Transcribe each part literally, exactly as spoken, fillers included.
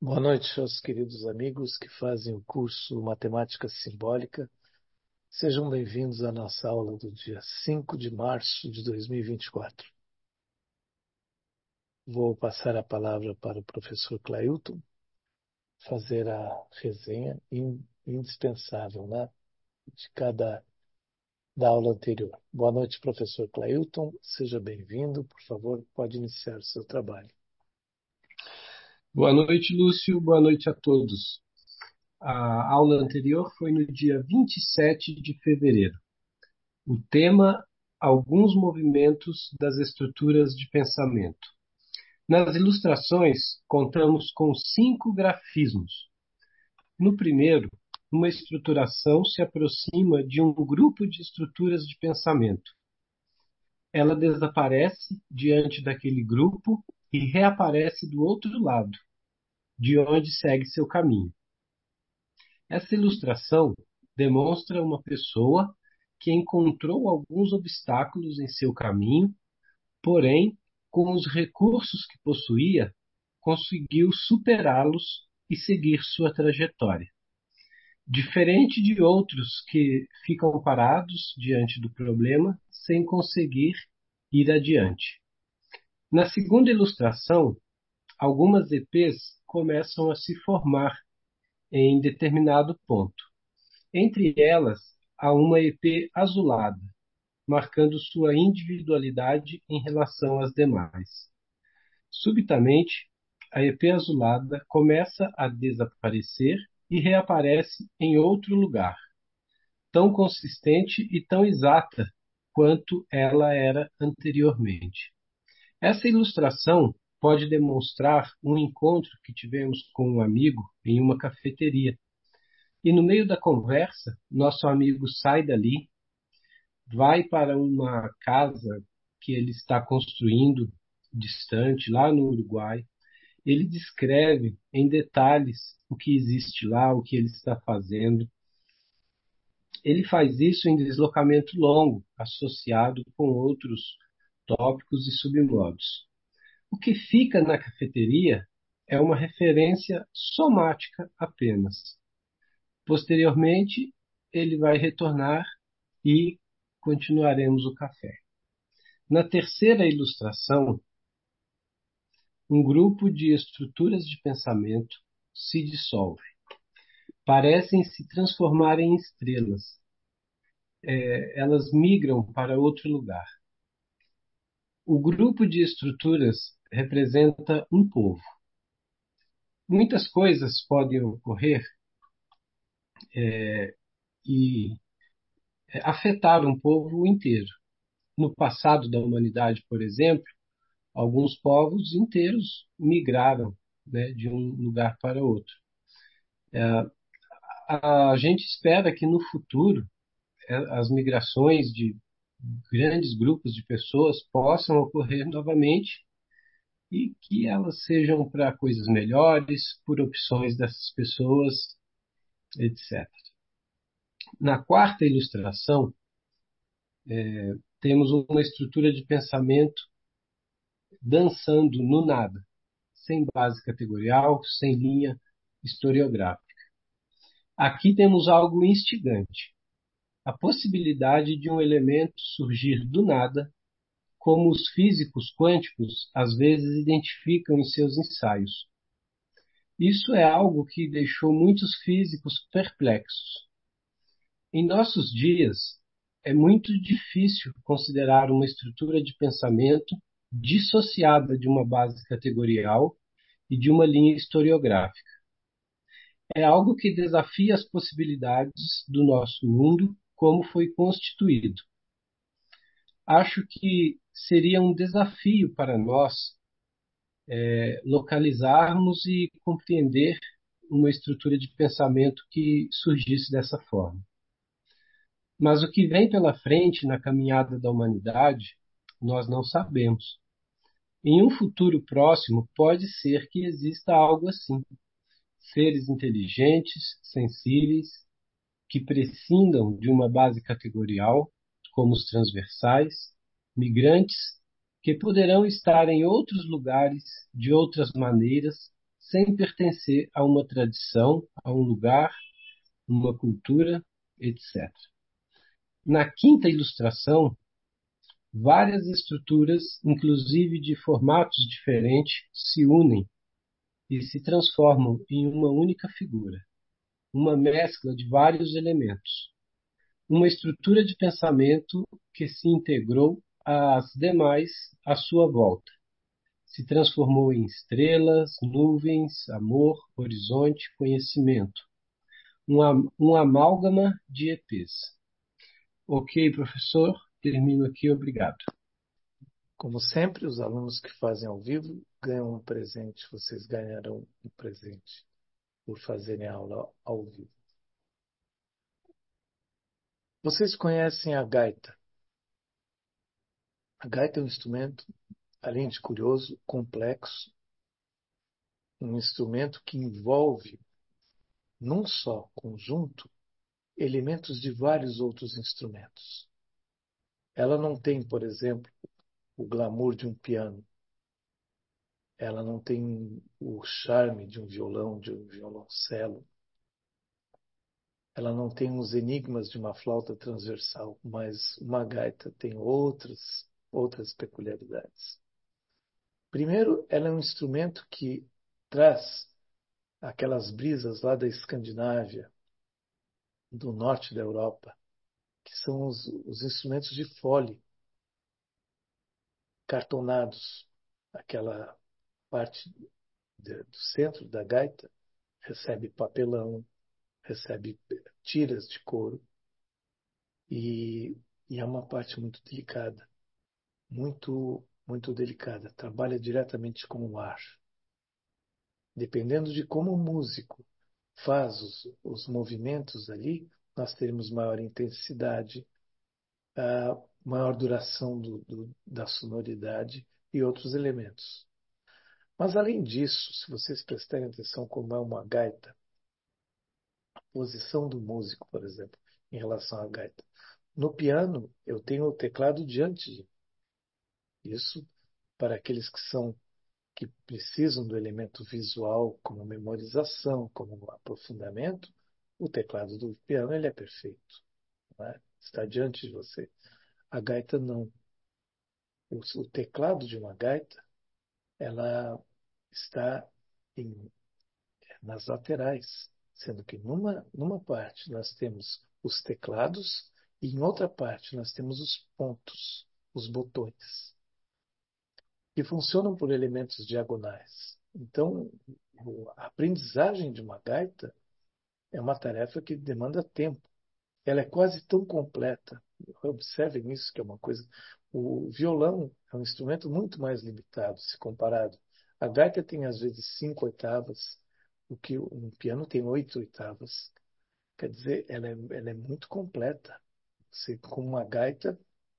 Boa noite aos queridos amigos que fazem o curso Matemática Simbólica. Sejam bem-vindos à nossa aula do dia cinco de março de dois mil e vinte e quatro. Vou passar a palavra para o professor Clailton fazer a resenha in- indispensável, né, de cada da aula anterior. Boa noite, professor Clailton. Seja bem-vindo. Por favor, pode iniciar o seu trabalho. Boa noite, Lúcio. Boa noite a todos. A aula anterior foi no dia vinte e sete de fevereiro. O tema: alguns movimentos das estruturas de pensamento. Nas ilustrações, contamos com cinco grafismos. No primeiro, uma estruturação se aproxima de um grupo de estruturas de pensamento. Ela desaparece diante daquele grupo e reaparece do outro lado, de onde segue seu caminho. Essa ilustração demonstra uma pessoa que encontrou alguns obstáculos em seu caminho, porém, com os recursos que possuía, conseguiu superá-los e seguir sua trajetória. Diferente de outros que ficam parados diante do problema sem conseguir ir adiante. Na segunda ilustração, algumas E Pês começam a se formar em determinado ponto. Entre elas, há uma E P azulada, marcando sua individualidade em relação às demais. Subitamente, a E P azulada começa a desaparecer e reaparece em outro lugar, tão consistente e tão exata quanto ela era anteriormente. Essa ilustração pode demonstrar um encontro que tivemos com um amigo em uma cafeteria. E no meio da conversa, nosso amigo sai dali, vai para uma casa que ele está construindo distante, lá no Uruguai. Ele descreve em detalhes o que existe lá, o que ele está fazendo. Ele faz isso em deslocamento longo, associado com outros tópicos e submodos. O que fica na cafeteria é uma referência somática apenas. Posteriormente, ele vai retornar e continuaremos o café. Na terceira ilustração, um grupo de estruturas de pensamento se dissolve. Parecem se transformar em estrelas. É, elas migram para outro lugar. O grupo de estruturas representa um povo. Muitas coisas podem ocorrer é, e é, afetar um povo inteiro. No passado da humanidade, por exemplo, alguns povos inteiros migraram, né, de um lugar para outro. A gente espera que no futuro eh, as migrações de grandes grupos de pessoas possam ocorrer novamente e que elas sejam para coisas melhores, por opções dessas pessoas, etcétera. Na quarta ilustração, temos uma estrutura de pensamento dançando no nada, sem base categorial, sem linha historiográfica. Aqui temos algo instigante: a possibilidade de um elemento surgir do nada, como os físicos quânticos às vezes identificam em seus ensaios. Isso é algo que deixou muitos físicos perplexos. Em nossos dias, é muito difícil considerar uma estrutura de pensamento dissociada de uma base categorial e de uma linha historiográfica. É algo que desafia as possibilidades do nosso mundo como foi constituído. Acho que seria um desafio para nós é, localizarmos e compreender uma estrutura de pensamento que surgisse dessa forma. Mas o que vem pela frente na caminhada da humanidade, nós não sabemos. Em um futuro próximo, pode ser que exista algo assim. Seres inteligentes, sensíveis, que prescindam de uma base categorial, como os transversais, migrantes, que poderão estar em outros lugares de outras maneiras, sem pertencer a uma tradição, a um lugar, uma cultura, etcétera. Na quinta ilustração, várias estruturas, inclusive de formatos diferentes, se unem e se transformam em uma única figura, uma mescla de vários elementos, uma estrutura de pensamento que se integrou às demais à sua volta, se transformou em estrelas, nuvens, amor, horizonte, conhecimento, um, am- um amálgama de E Ps. Ok, professor, termino aqui, obrigado. Como sempre, os alunos que fazem ao vivo ganham um presente, vocês ganharão um presente por fazerem a aula ao vivo. Vocês conhecem a gaita? A gaita é um instrumento, além de curioso, complexo, um instrumento que envolve, num só conjunto, elementos de vários outros instrumentos. Ela não tem, por exemplo, o glamour de um piano. Ela não tem o charme de um violão, de um violoncelo. Ela não tem os enigmas de uma flauta transversal, mas uma gaita tem outras, outras peculiaridades. Primeiro, ela é um instrumento que traz aquelas brisas lá da Escandinávia, do norte da Europa, que são os, os instrumentos de fole, cartonados. Aquela parte de, do centro da gaita recebe papelão, recebe tiras de couro, e, e é uma parte muito delicada, muito, muito delicada. Trabalha diretamente com o ar. Dependendo de como o músico faz os, os movimentos ali, nós teremos maior intensidade, a maior duração do, do, da sonoridade e outros elementos. Mas, além disso, se vocês prestarem atenção como é uma gaita, a posição do músico, por exemplo, em relação à gaita. No piano, eu tenho o teclado diante de mim. Isso, para aqueles que são que precisam do elemento visual como memorização, como aprofundamento, o teclado do piano ele é perfeito, né? Está diante de você. A gaita não. O, o teclado de uma gaita ela está em, nas laterais, sendo que numa, numa parte nós temos os teclados e em outra parte nós temos os pontos, os botões, que funcionam por elementos diagonais. Então, a aprendizagem de uma gaita é uma tarefa que demanda tempo. Ela é quase tão completa. Observem isso, que é uma coisa. O violão é um instrumento muito mais limitado se comparado. A gaita tem às vezes cinco oitavas, o que um piano tem oito oitavas. Quer dizer, ela é, ela é muito completa. Você, com uma gaita,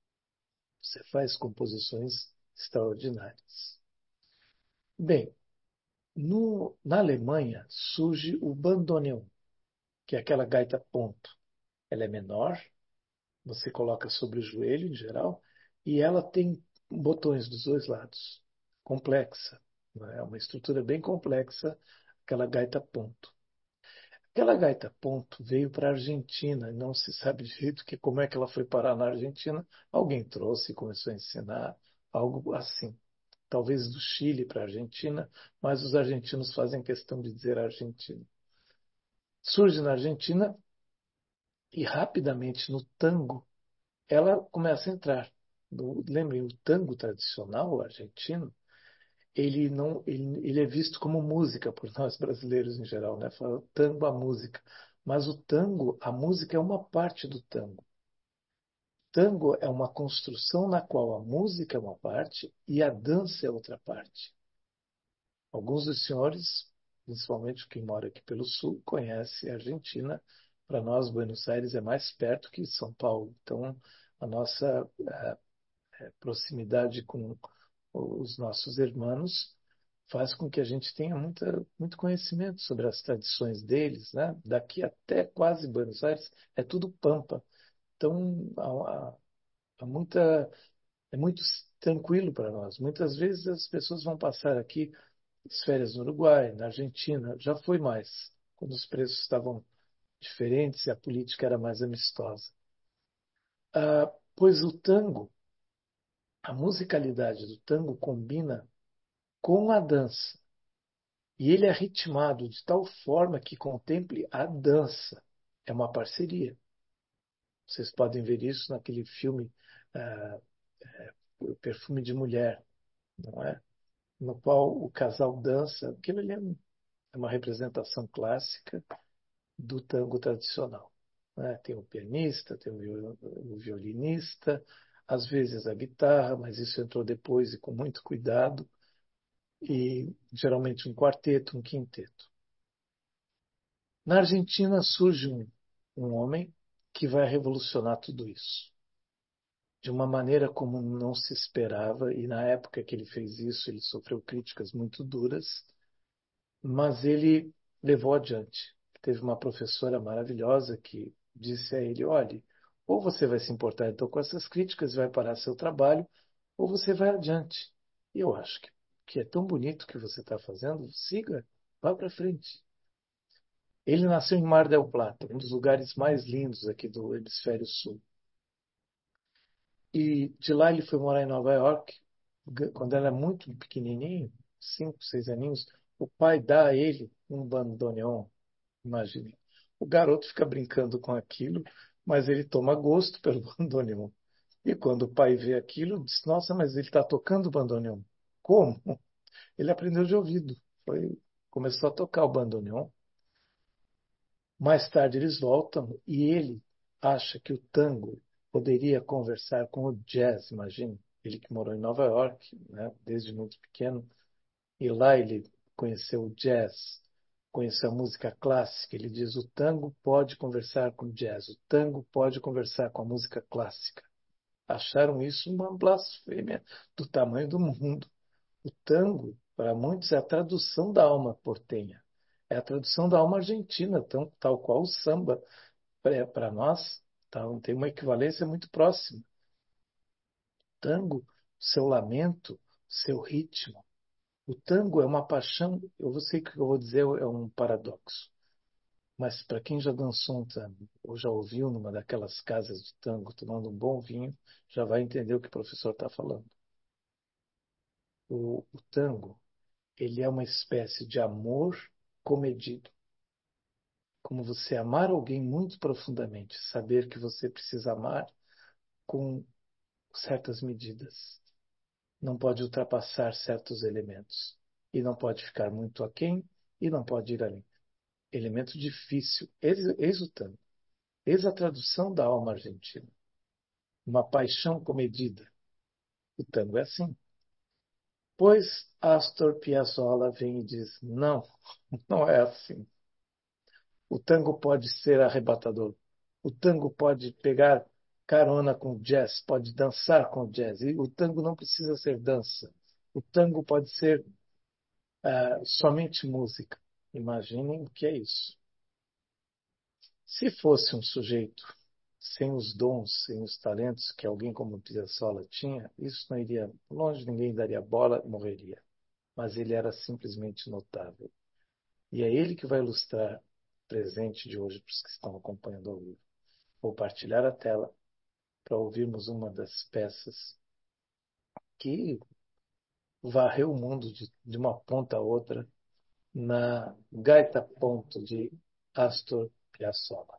você faz composições extraordinárias. Bem, no, na Alemanha surge o bandoneon, que é aquela gaita ponto. Ela é menor, você coloca sobre o joelho em geral, e ela tem botões dos dois lados. Complexa, né? É uma estrutura bem complexa, aquela gaita ponto. Aquela gaita ponto veio para a Argentina, e não se sabe direito que, como é que ela foi parar na Argentina. Alguém trouxe e começou a ensinar algo assim. Talvez do Chile para a Argentina, mas os argentinos fazem questão de dizer Argentina. Surge na Argentina e rapidamente no tango ela começa a entrar. No, lembrem, o tango tradicional argentino, ele não, ele, ele é visto como música por nós brasileiros em geral, né? Fala tango a música, mas o tango, a música é uma parte do tango. Tango é uma construção na qual a música é uma parte e a dança é outra parte. Alguns dos senhores, principalmente quem mora aqui pelo sul, conhece a Argentina. Para nós, Buenos Aires é mais perto que São Paulo. Então, a nossa eh, proximidade com os nossos irmãos faz com que a gente tenha muita, muito conhecimento sobre as tradições deles, né? Daqui até quase Buenos Aires é tudo pampa. Então, há, há- há muita, é muito tranquilo para nós. Muitas vezes as pessoas vão passar aqui Fiz férias no Uruguai, na Argentina, já foi mais, quando os preços estavam diferentes e a política era mais amistosa. Ah, pois o tango, a musicalidade do tango combina com a dança. E ele é ritmado de tal forma que contemple a dança. É uma parceria. Vocês podem ver isso naquele filme ah, O Perfume de Mulher, não é? No qual o casal dança. Aquilo ali é um- é uma representação clássica do tango tradicional. Né? Tem o pianista, tem o viol- o violinista, às vezes a guitarra, mas isso entrou depois e com muito cuidado, e geralmente um quarteto, um quinteto. Na Argentina surge um, um homem que vai revolucionar tudo isso. De uma maneira como não se esperava, e na época que ele fez isso, ele sofreu críticas muito duras, mas ele levou adiante. Teve uma professora maravilhosa que disse a ele: olhe, ou você vai se importar então com essas críticas e vai parar seu trabalho, ou você vai adiante. E eu acho que, que é tão bonito o que você está fazendo, siga, vá para frente. Ele nasceu em Mar del Plata, um dos lugares mais lindos aqui do hemisfério sul. E de lá ele foi morar em Nova York, quando era muito pequenininho, cinco, seis aninhos. O pai dá a ele um bandoneon, imagine. O garoto fica brincando com aquilo, mas ele toma gosto pelo bandoneon. E quando o pai vê aquilo, diz: nossa, mas ele está tocando bandoneon. Como? Ele aprendeu de ouvido. Foi, começou a tocar o bandoneon. Mais tarde eles voltam e ele acha que o tango poderia conversar com o jazz, imagine. Ele que morou em Nova York, né, desde muito pequeno, e lá ele conheceu o jazz, conheceu a música clássica. Ele diz: o tango pode conversar com o jazz, o tango pode conversar com a música clássica. Acharam isso uma blasfêmia do tamanho do mundo. O tango, para muitos, é a tradução da alma portenha. É a tradução da alma argentina, tão, tal qual o samba. Para nós, tá, tem uma equivalência muito próxima. O tango, seu lamento, seu ritmo. O tango é uma paixão. Eu sei que o que eu vou dizer é um paradoxo, mas para quem já dançou um tango, ou já ouviu numa daquelas casas de tango, tomando um bom vinho, já vai entender o que o professor está falando. O, o tango, ele é uma espécie de amor comedido. Como você amar alguém muito profundamente, saber que você precisa amar com certas medidas. Não pode ultrapassar certos elementos. E não pode ficar muito aquém e não pode ir além. Elemento difícil. Eis, eis o tango. Eis a tradução da alma argentina. Uma paixão comedida. O tango é assim. Pois Astor Piazzolla vem e diz: não, não é assim. O tango pode ser arrebatador. O tango pode pegar carona com o jazz, pode dançar com o jazz. E o tango não precisa ser dança. O tango pode ser ah, somente música. Imaginem o que é isso. Se fosse um sujeito sem os dons, sem os talentos que alguém como Piazzolla tinha, isso não iria longe, ninguém daria bola, morreria. Mas ele era simplesmente notável. E é ele que vai ilustrar o presente de hoje para os que estão acompanhando ao vivo. Vou partilhar a tela para ouvirmos uma das peças que varreu o mundo de, de uma ponta a outra na Gaita Ponto de Astor Piazzolla.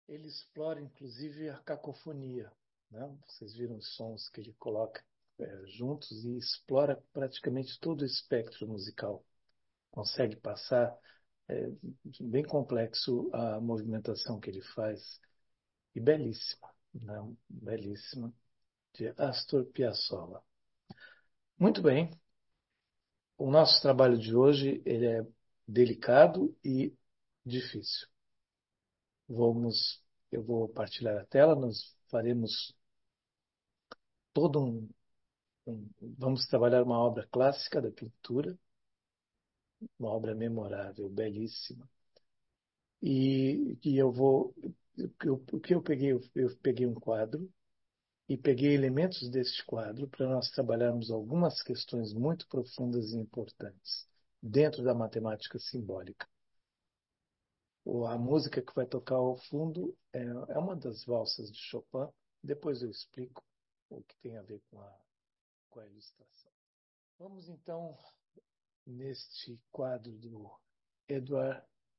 ele explora inclusive a cacofonia, né? Vocês viram os sons que ele coloca é, juntos e explora praticamente todo o espectro musical. Consegue passar, é, bem complexo a movimentação que ele faz e belíssima, né? Belíssima, de Astor Piazzolla. Muito bem, o nosso trabalho de hoje ele é delicado e difícil. Vamos, eu vou partilhar a tela, nós faremos todo um, um vamos trabalhar uma obra clássica da pintura, uma obra memorável, belíssima. E, e eu vou, eu, o que eu peguei, eu, eu peguei um quadro e peguei elementos deste quadro para nós trabalharmos algumas questões muito profundas e importantes dentro da matemática simbólica. A música que vai tocar ao fundo é, é uma das valsas de Chopin. Depois eu explico o que tem a ver com a, com a ilustração. Vamos então neste quadro do Edouard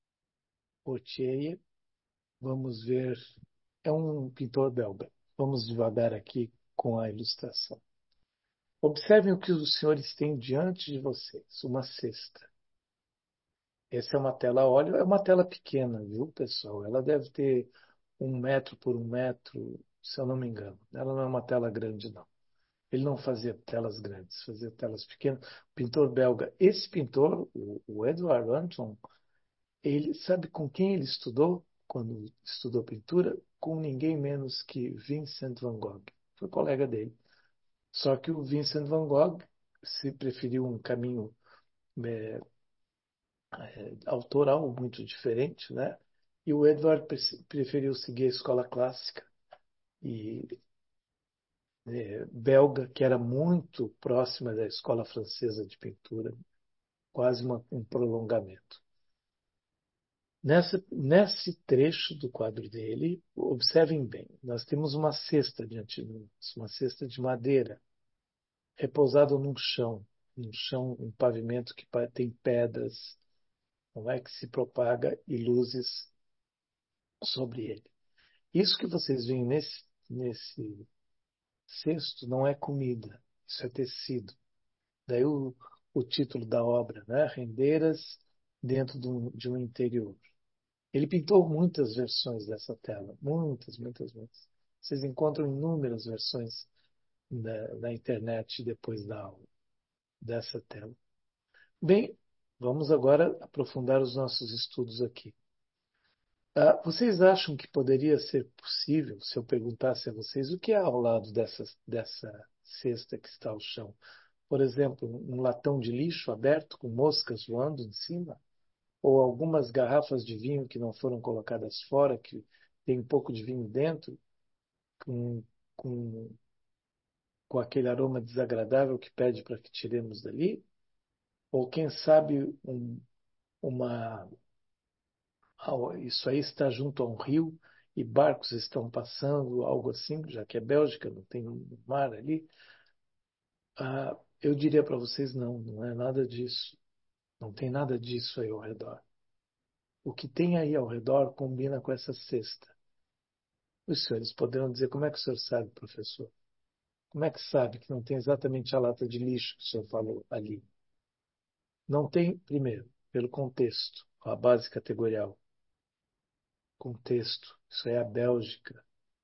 Portier. Vamos ver. É um pintor belga. Vamos devagar aqui com a ilustração. Observem o que os senhores têm diante de vocês. Uma cesta. Essa é uma tela a óleo. É uma tela pequena, viu, pessoal? Ela deve ter um metro por um metro, se eu não me engano. Ela não é uma tela grande, não. Ele não fazia telas grandes, fazia telas pequenas. Pintor belga. Esse pintor, o, o Edward Anton, ele sabe com quem ele estudou quando estudou pintura? Com ninguém menos que Vincent van Gogh. Foi colega dele. Só que o Vincent van Gogh se preferiu um caminho é, é, autoral muito diferente, né? E o Edward preferiu seguir a escola clássica e é, belga, que era muito próxima da escola francesa de pintura, quase uma, um prolongamento. Nessa, nesse trecho do quadro dele, observem bem, nós temos uma cesta diante de nós, uma cesta de madeira, repousada num chão, um chão, um pavimento que tem pedras, não é que se propaga e luzes sobre ele. Isso que vocês veem nesse, nesse cesto não é comida, isso é tecido. Daí o, o título da obra, né? Rendeiras dentro de um, de um interior. Ele pintou muitas versões dessa tela, muitas, muitas, muitas. Vocês encontram inúmeras versões na, na internet depois da aula dessa tela. Bem, vamos agora aprofundar os nossos estudos aqui. Ah, vocês acham que poderia ser possível, se eu perguntasse a vocês, o que há ao lado dessa, dessa cesta que está ao chão? Por exemplo, um latão de lixo aberto com moscas voando em cima? Ou algumas garrafas de vinho que não foram colocadas fora, que tem um pouco de vinho dentro, com, com, com aquele aroma desagradável que pede para que tiremos dali? Ou quem sabe um, uma isso aí está junto a um rio e barcos estão passando, algo assim, já que é Bélgica, não tem um mar ali. Ah, eu diria para vocês, não, não é nada disso. Não tem nada disso aí ao redor. O que tem aí ao redor combina com essa cesta. Os senhores poderão dizer, como é que o senhor sabe, professor? Como é que sabe que não tem exatamente a lata de lixo que o senhor falou ali? Não tem, primeiro, pelo contexto, a base categorial. Contexto, isso é a Bélgica,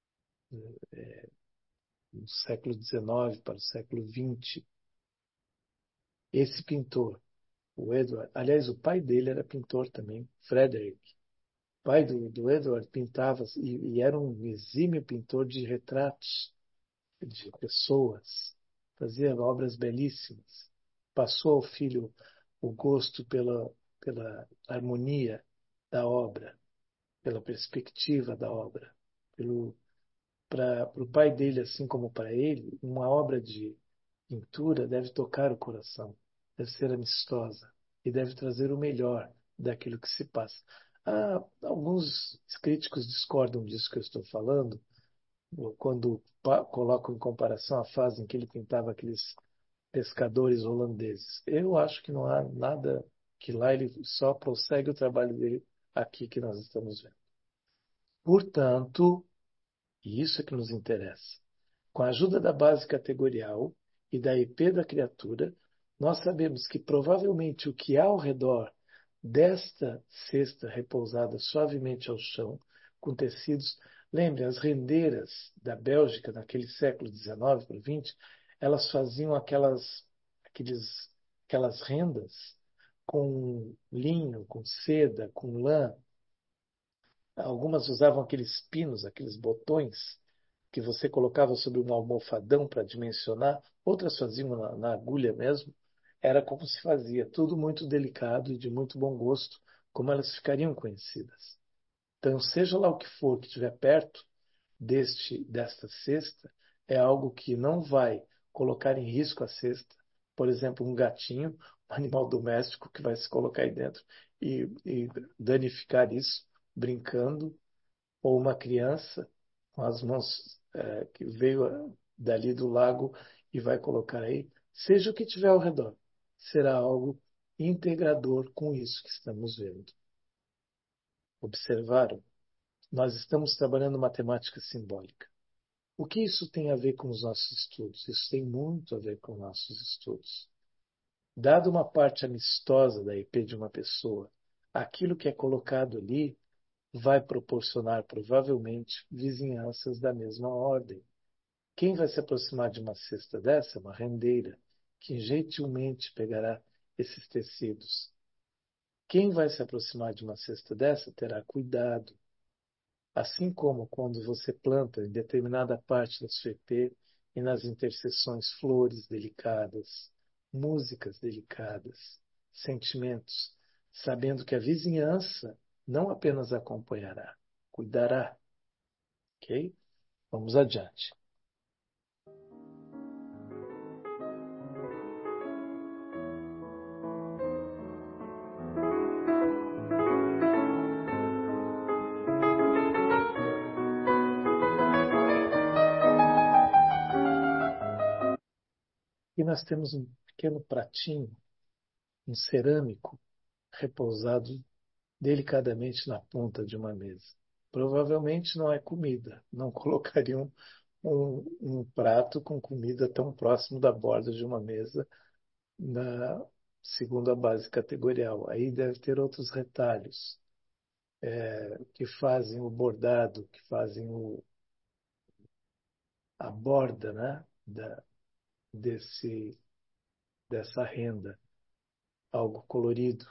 do século dezenove para o século vinte. Esse pintor, o Edward, aliás, o pai dele era pintor também, Frederick. O pai do, do Edward pintava e, e era um exímio pintor de retratos de pessoas, fazia obras belíssimas. Passou ao filho o gosto pela, pela harmonia da obra, pela perspectiva da obra, pelo para o pai dele, assim como para ele, uma obra de pintura deve tocar o coração, deve ser amistosa e deve trazer o melhor daquilo que se passa. Ah, alguns críticos discordam disso que eu estou falando, quando colocam em comparação a fase em que ele pintava aqueles pescadores holandeses. Eu acho que não há nada que lá ele só prossegue o trabalho dele aqui que nós estamos vendo. Portanto, e isso é que nos interessa, com a ajuda da base categorial e da I P da criatura, nós sabemos que provavelmente o que há ao redor desta cesta repousada suavemente ao chão, com tecidos. Lembre, as rendeiras da Bélgica, naquele século dezenove para vinte, elas faziam aquelas, aqueles, aquelas rendas com linho, com seda, com lã. Algumas usavam aqueles pinos, aqueles botões que você colocava sobre um almofadão para dimensionar, outras faziam na, na agulha mesmo. Era como se fazia, tudo muito delicado e de muito bom gosto, como elas ficariam conhecidas. Então, seja lá o que for que estiver perto deste, desta cesta, é algo que não vai colocar em risco a cesta. Por exemplo, um gatinho, um animal doméstico que vai se colocar aí dentro e, e danificar isso, brincando, ou uma criança com as mãos é, que veio dali do lago e vai colocar aí, seja o que tiver ao redor, será algo integrador com isso que estamos vendo. Observaram? Nós estamos trabalhando matemática simbólica. O que isso tem a ver com os nossos estudos? Isso tem muito a ver com nossos estudos. Dado uma parte amistosa da I P de uma pessoa, aquilo que é colocado ali vai proporcionar provavelmente vizinhanças da mesma ordem. Quem vai se aproximar de uma cesta dessa? Uma rendeira, que gentilmente pegará esses tecidos. Quem vai se aproximar de uma cesta dessa terá cuidado. Assim como quando você planta em determinada parte da sua I P e nas interseções flores delicadas, músicas delicadas, sentimentos, sabendo que a vizinhança não apenas acompanhará, cuidará. Ok? Vamos adiante. E nós temos um pequeno pratinho, um cerâmico, repousado delicadamente na ponta de uma mesa. Provavelmente não é comida. Não colocariam um, um prato com comida tão próximo da borda de uma mesa na segundo a base categorial. Aí deve ter outros retalhos é, que fazem o bordado, que fazem o, a borda, né, da, desse, dessa renda. Algo colorido,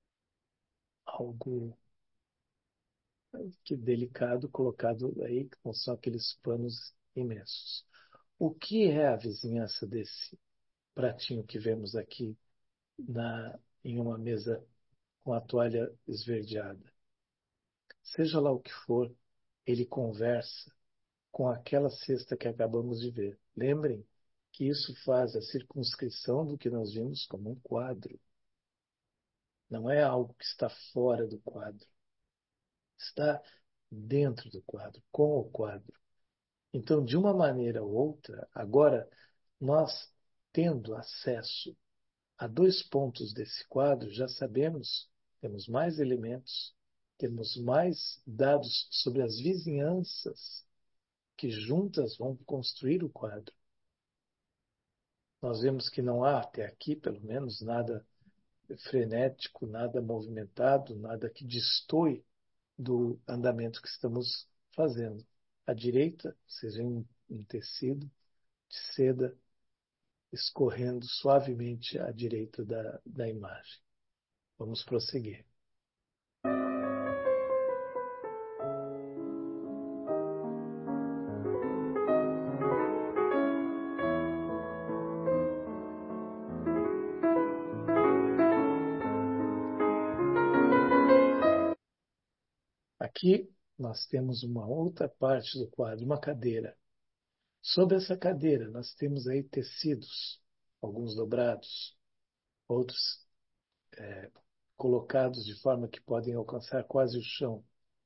algo que delicado colocado aí, que não são aqueles panos imensos. O que é a vizinhança desse pratinho que vemos aqui na, em uma mesa com a toalha esverdeada? Seja lá o que for, ele conversa com aquela cesta que acabamos de ver. Lembrem que isso faz a circunscrição do que nós vimos como um quadro. Não é algo que está fora do quadro. Está dentro do quadro, com o quadro. Então, de uma maneira ou outra, agora, nós tendo acesso a dois pontos desse quadro, já sabemos, temos mais elementos, temos mais dados sobre as vizinhanças que juntas vão construir o quadro. Nós vemos que não há, até aqui, pelo menos, nada frenético, nada movimentado, nada que destoe do andamento que estamos fazendo. À direita, vocês veem um, um tecido de seda escorrendo suavemente à direita da, da imagem. Vamos prosseguir. Aqui nós temos uma outra parte do quadro, uma cadeira. Sobre essa cadeira, nós temos aí tecidos, alguns dobrados, outros é, colocados de forma que podem alcançar quase o chão.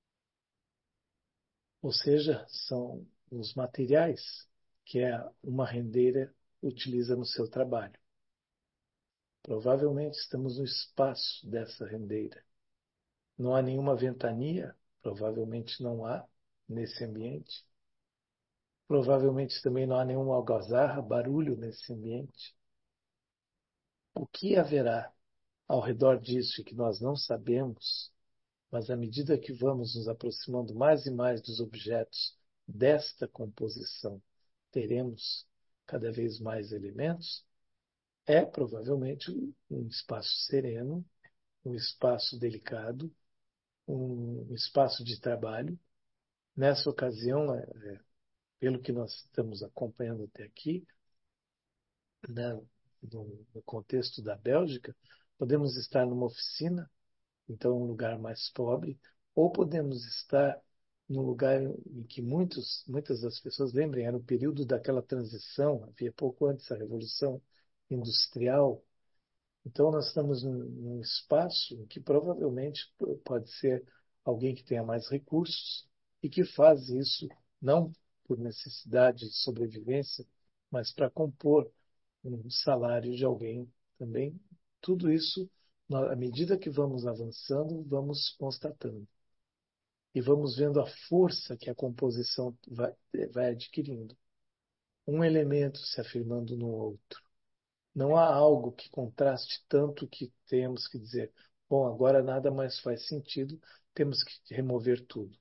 Ou seja, são os materiais que uma rendeira utiliza no seu trabalho. Provavelmente estamos no espaço dessa rendeira. Não há nenhuma ventania, provavelmente não há. nesse ambiente. Provavelmente também não há nenhuma algazarra, barulho nesse ambiente. O que haverá ao redor disso e que nós não sabemos, mas à medida que vamos nos aproximando mais e mais dos objetos desta composição, teremos cada vez mais elementos, é provavelmente um espaço sereno, um espaço delicado, um espaço de trabalho. Nessa ocasião, é, é, pelo que nós estamos acompanhando até aqui, né, no, no contexto da Bélgica, podemos estar numa oficina, então um lugar mais pobre, ou podemos estar num lugar em que muitos, muitas das pessoas, lembrem, era o período daquela transição, havia pouco antes da Revolução Industrial. Então, nós estamos num, num espaço em que provavelmente pode ser alguém que tenha mais recursos e que faz isso não por necessidade de sobrevivência, mas para compor um salário de alguém também. Tudo isso, à medida que vamos avançando, vamos constatando. E vamos vendo a força que a composição vai, vai adquirindo. Um elemento se afirmando no outro. Não há algo que contraste tanto que temos que dizer, bom, agora nada mais faz sentido, temos que remover tudo.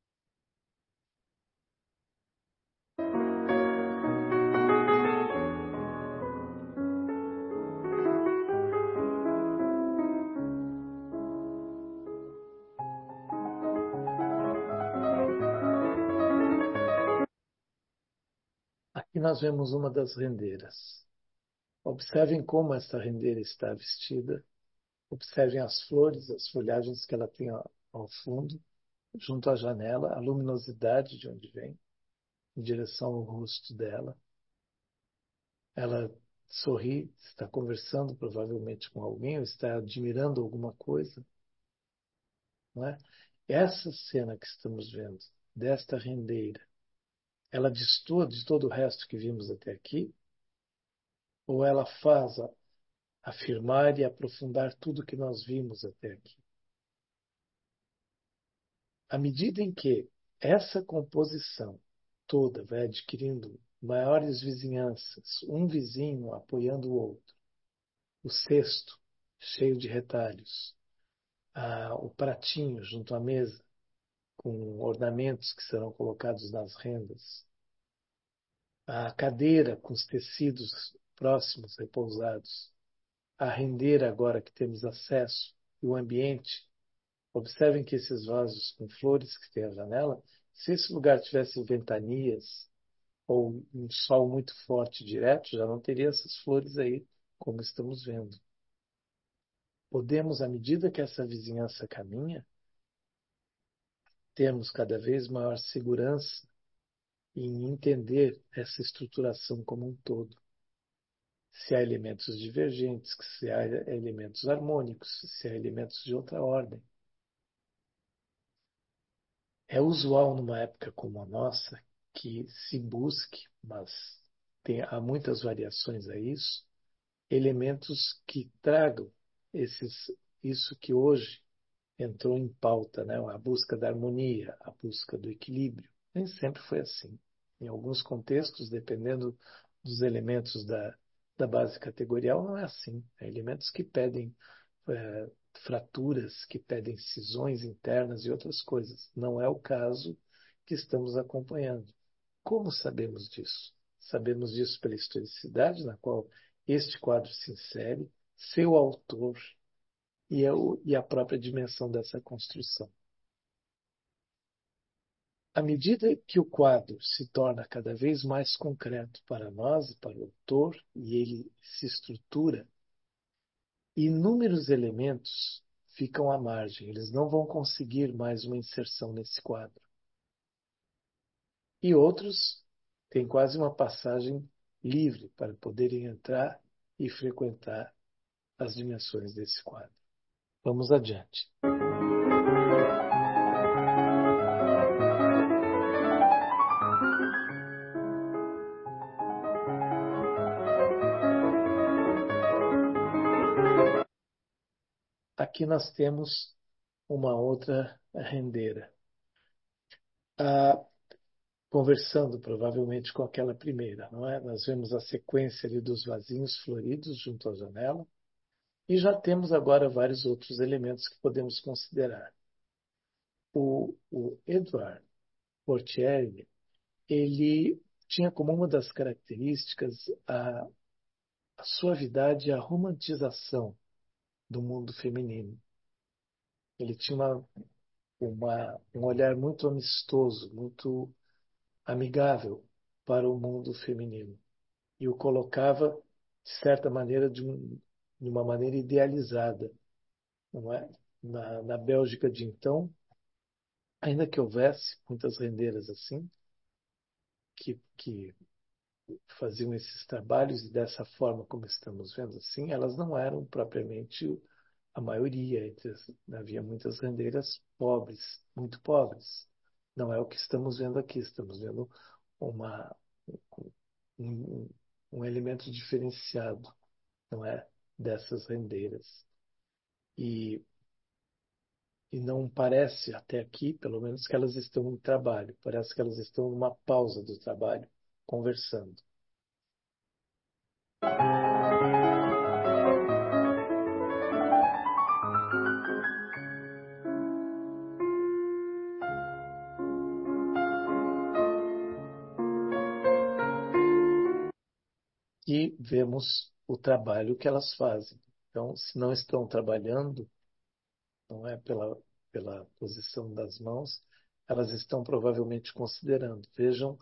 Aqui nós vemos uma das rendeiras. Observem como essa rendeira está vestida. Observem as flores, as folhagens que ela tem ao fundo, junto à janela, a luminosidade de onde vem, em direção ao rosto dela. Ela sorri, está conversando provavelmente com alguém, ou está admirando alguma coisa. Não é? Essa cena que estamos vendo, desta rendeira, ela destoa de todo o resto que vimos até aqui? Ou ela faz a, afirmar e aprofundar tudo que nós vimos até aqui? À medida em que essa composição toda vai adquirindo maiores vizinhanças, um vizinho apoiando o outro, o cesto cheio de retalhos, ah, o pratinho junto à mesa, com ornamentos que serão colocados nas rendas, a cadeira com os tecidos próximos, repousados, a rendeira agora que temos acesso, e o ambiente. Observem que esses vasos com flores que tem à janela, se esse lugar tivesse ventanias ou um sol muito forte direto, já não teria essas flores aí, como estamos vendo. Podemos, à medida que essa vizinhança caminha, termos cada vez maior segurança em entender essa estruturação como um todo. Se há elementos divergentes, se há elementos harmônicos, se há elementos de outra ordem. É usual numa época como a nossa que se busque, mas tem, há muitas variações a isso, elementos que tragam esses, isso que hoje entrou em pauta, né? A busca da harmonia, a busca do equilíbrio. Nem sempre foi assim. Em alguns contextos, dependendo dos elementos da, da base categorial, não é assim. Há elementos que pedem é, fraturas, que pedem cisões internas e outras coisas. Não é o caso que estamos acompanhando. Como sabemos disso? Sabemos disso pela historicidade na qual este quadro se insere, seu autor e a, e a própria dimensão dessa construção. À medida que o quadro se torna cada vez mais concreto para nós, para o autor, e ele se estrutura, inúmeros elementos ficam à margem, eles não vão conseguir mais uma inserção nesse quadro. E outros têm quase uma passagem livre para poderem entrar e frequentar as dimensões desse quadro. Vamos adiante. Aqui nós temos uma outra rendeira. ah, conversando provavelmente com aquela primeira, não é? Nós vemos a sequência ali dos vasinhos floridos junto à janela e já temos agora vários outros elementos que podemos considerar. O, o Edward Portieri, ele tinha como uma das características a, a suavidade e a romantização do mundo feminino. Ele tinha uma, uma, um olhar muito amistoso, muito amigável para o mundo feminino e o colocava, de certa maneira, de, um, de uma maneira idealizada, não é? Na, na Bélgica de então, ainda que houvesse muitas rendeiras assim, que, que faziam esses trabalhos e dessa forma como estamos vendo assim, elas não eram propriamente a maioria. Entre as, havia muitas rendeiras pobres, muito pobres. Não é o que estamos vendo aqui. Estamos vendo uma, um, um elemento diferenciado, não é, dessas rendeiras. E, e não parece até aqui, pelo menos, que elas estão em trabalho. Parece que elas estão numa pausa do trabalho, conversando. E vemos o trabalho que elas fazem. Então, se não estão trabalhando, não é pela, pela posição das mãos, elas estão provavelmente considerando. Vejam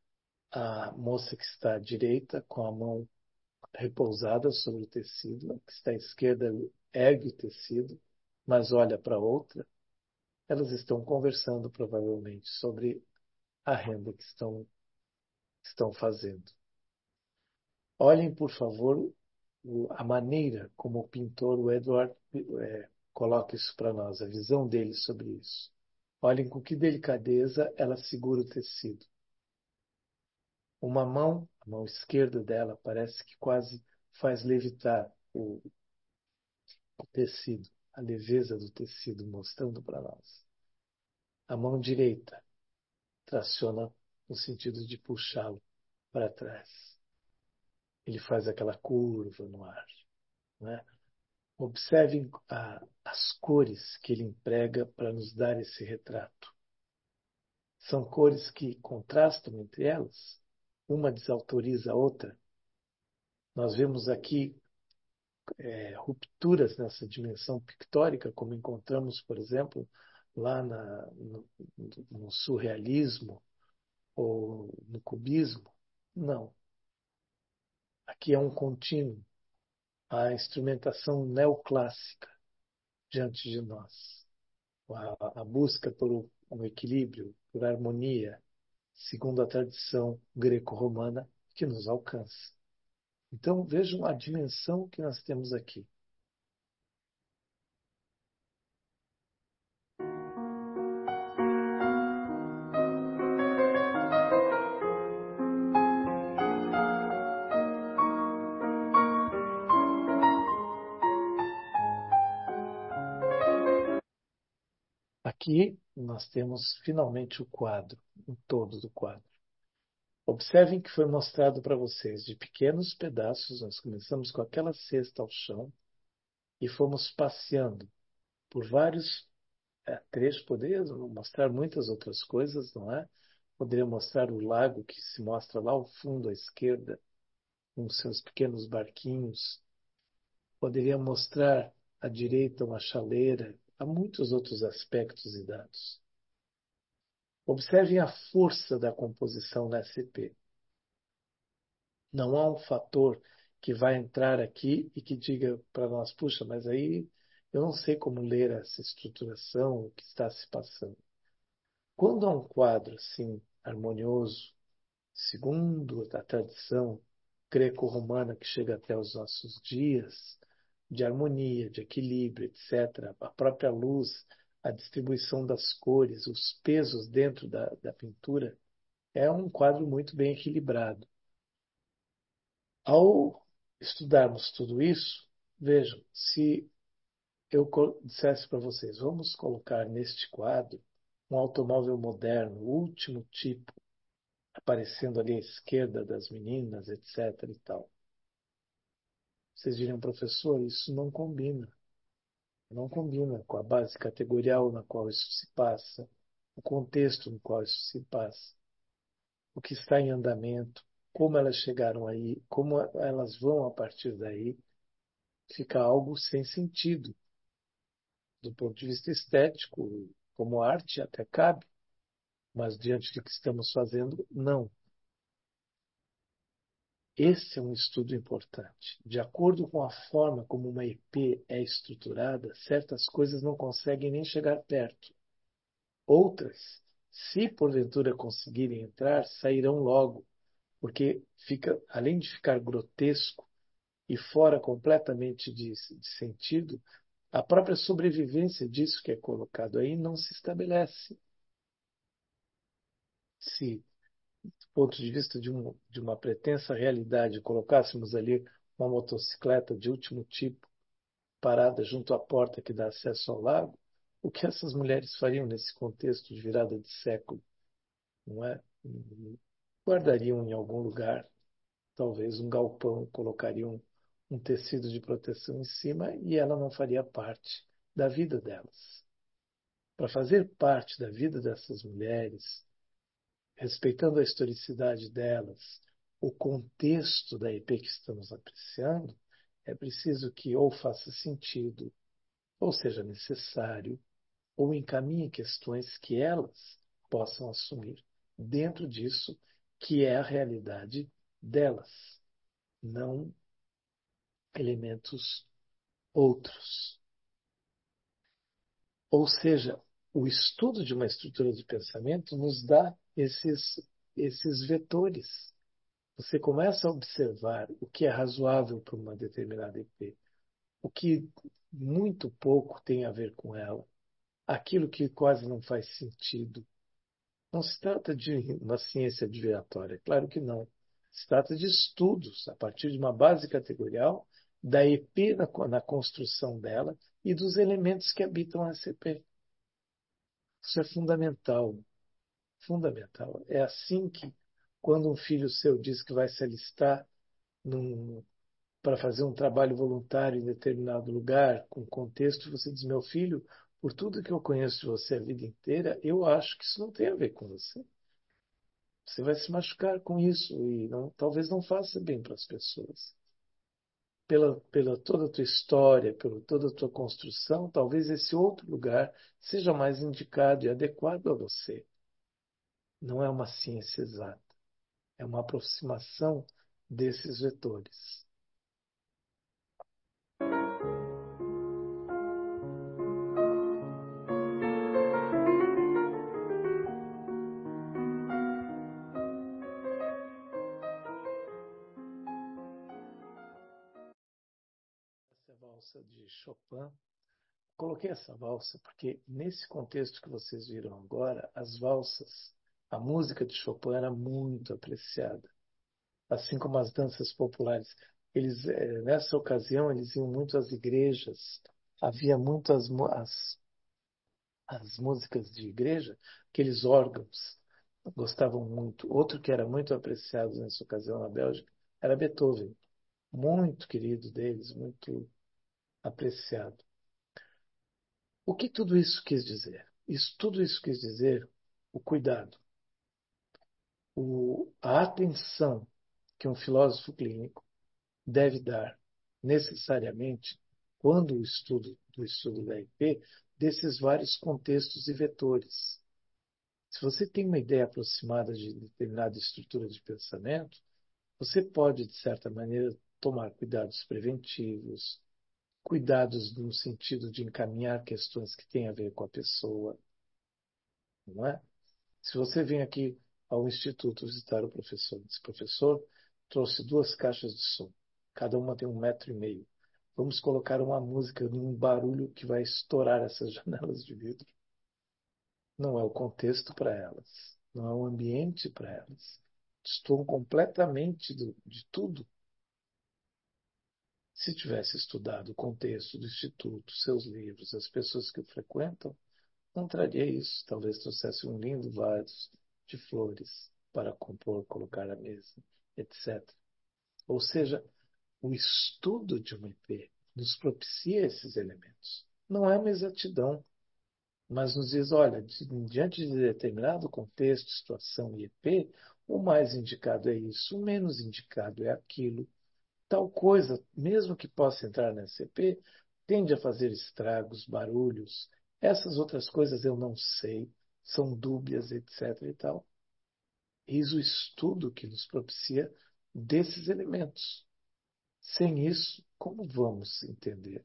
a moça que está à direita, com a mão repousada sobre o tecido, a que está à esquerda ergue o tecido, mas olha para a outra. Elas estão conversando provavelmente sobre a renda que estão, que estão fazendo. Olhem, por favor, a maneira como o pintor, o Edward, é, coloca isso para nós, a visão dele sobre isso. Olhem com que delicadeza ela segura o tecido. Uma mão, a mão esquerda dela, parece que quase faz levitar o, o tecido, a leveza do tecido, mostrando para nós. A mão direita traciona no sentido de puxá-lo para trás. Ele faz aquela curva no ar, né? Observem a, as cores que ele emprega para nos dar esse retrato. São cores que contrastam entre elas, uma desautoriza a outra. Nós vemos aqui é, rupturas nessa dimensão pictórica, como encontramos, por exemplo, lá na, no, no surrealismo ou no cubismo. Não. Aqui é um contínuo, a instrumentação neoclássica diante de nós. A, a busca por um equilíbrio, por harmonia, segundo a tradição greco-romana que nos alcança. Então vejam a dimensão que nós temos aqui. Aqui nós temos finalmente o quadro, o todo do quadro. Observem que foi mostrado para vocês de pequenos pedaços. Nós começamos com aquela cesta ao chão e fomos passeando por vários é, trechos. Poderia mostrar muitas outras coisas, não é? Poderia mostrar o lago que se mostra lá ao fundo à esquerda, com seus pequenos barquinhos. Poderia mostrar à direita uma chaleira. Há muitos outros aspectos e dados. Observem a força da composição na S C P. Não há um fator que vai entrar aqui e que diga para nós, puxa, mas aí eu não sei como ler essa estruturação, o que está se passando. Quando há um quadro assim, harmonioso, segundo a tradição greco-romana que chega até os nossos dias, de harmonia, de equilíbrio, etcétera, a própria luz, a distribuição das cores, os pesos dentro da, da pintura, é um quadro muito bem equilibrado. Ao estudarmos tudo isso, vejam, se eu dissesse para vocês, vamos colocar neste quadro um automóvel moderno, último tipo, aparecendo ali à esquerda das meninas, etc. e tal. Vocês diriam, professor, isso não combina. Não combina com a base categorial na qual isso se passa, o contexto no qual isso se passa, o que está em andamento, como elas chegaram aí, como elas vão a partir daí, fica algo sem sentido. Do ponto de vista estético, como arte, até cabe, mas diante do que estamos fazendo, não. Esse é um estudo importante. De acordo com a forma como uma E P é estruturada, certas coisas não conseguem nem chegar perto. Outras, se porventura conseguirem entrar, sairão logo, porque fica, além de ficar grotesco e fora completamente de, de sentido, a própria sobrevivência disso que é colocado aí não se estabelece. Se, do ponto de vista de, um, de uma pretensa realidade, colocássemos ali uma motocicleta de último tipo parada junto à porta que dá acesso ao lago, o que essas mulheres fariam nesse contexto de virada de século? Não é? Guardariam em algum lugar, talvez um galpão, colocariam um tecido de proteção em cima e ela não faria parte da vida delas. Para fazer parte da vida dessas mulheres, respeitando a historicidade delas, o contexto da E P que estamos apreciando, é preciso que ou faça sentido, ou seja necessário, ou encaminhe questões que elas possam assumir dentro disso, que é a realidade delas, não elementos outros. Ou seja, o estudo de uma estrutura de pensamento nos dá esses, esses vetores. Você começa a observar o que é razoável para uma determinada E P, o que muito pouco tem a ver com ela, aquilo que quase não faz sentido. Não se trata de uma ciência adviratória, claro que não. Se trata de estudos a partir de uma base categorial da E P na, na construção dela e dos elementos que habitam essa E P. Isso é fundamental, fundamental. É assim que, quando um filho seu diz que vai se alistar para fazer um trabalho voluntário em determinado lugar, com contexto, você diz, meu filho, por tudo que eu conheço de você a vida inteira, eu acho que isso não tem a ver com você. Você vai se machucar com isso e não, talvez não faça bem para as pessoas. Pela, pela toda a tua história, pela toda a tua construção, talvez esse outro lugar seja mais indicado e adequado a você. Não é uma ciência exata, é uma aproximação desses vetores. Essa é a valsa de Chopin. Coloquei essa valsa porque, nesse contexto que vocês viram agora, as valsas, a música de Chopin era muito apreciada, assim como as danças populares. Eles, eh, nessa ocasião, eles iam muito às igrejas, havia muitas as, as músicas de igreja, aqueles órgãos, gostavam muito. Outro que era muito apreciado nessa ocasião na Bélgica era Beethoven, muito querido deles, muito apreciado. O que tudo isso quis dizer? Isso, tudo isso quis dizer o cuidado, o, a atenção que um filósofo clínico deve dar necessariamente quando o estudo do estudo da I P desses vários contextos e vetores. Se você tem uma ideia aproximada de determinada estrutura de pensamento, você pode, de certa maneira, tomar cuidados preventivos, cuidados no sentido de encaminhar questões que têm a ver com a pessoa, não é? Se você vem aqui ao instituto visitar o professor, esse professor trouxe duas caixas de som, cada uma tem um metro e meio. Vamos colocar uma música num barulho que vai estourar essas janelas de vidro. Não é o contexto para elas, não é o ambiente para elas. Estou completamente do, de tudo. Se tivesse estudado o contexto do instituto, seus livros, as pessoas que o frequentam, não traria isso. Talvez trouxesse um lindo vaso de flores para compor, colocar à mesa, etcétera. Ou seja, o estudo de um E P nos propicia esses elementos. Não é uma exatidão, mas nos diz, olha, diante de determinado contexto, situação e E P, o mais indicado é isso, o menos indicado é aquilo. Tal coisa, mesmo que possa entrar na S C P, tende a fazer estragos, barulhos. Essas outras coisas eu não sei, são dúbias, etcétera e tal. Eis o estudo que nos propicia desses elementos. Sem isso, como vamos entender?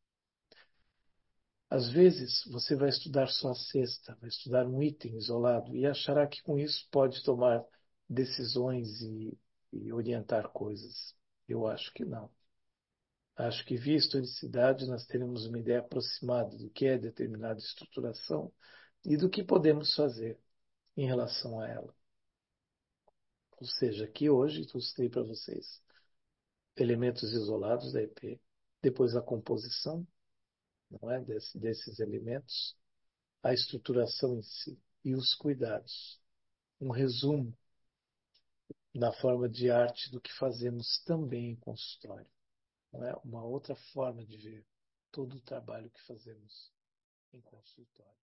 Às vezes, você vai estudar só a cesta, vai estudar um item isolado e achará que com isso pode tomar decisões e, e orientar coisas. Eu acho que não. Acho que, via historicidade, nós teremos uma ideia aproximada do que é determinada estruturação e do que podemos fazer em relação a ela. Ou seja, aqui hoje ilustrei para vocês elementos isolados da E P, depois a composição, não é, Desse, desses elementos, a estruturação em si e os cuidados. Um resumo na forma de arte do que fazemos também em consultório. Não é? Uma outra forma de ver todo o trabalho que fazemos em consultório.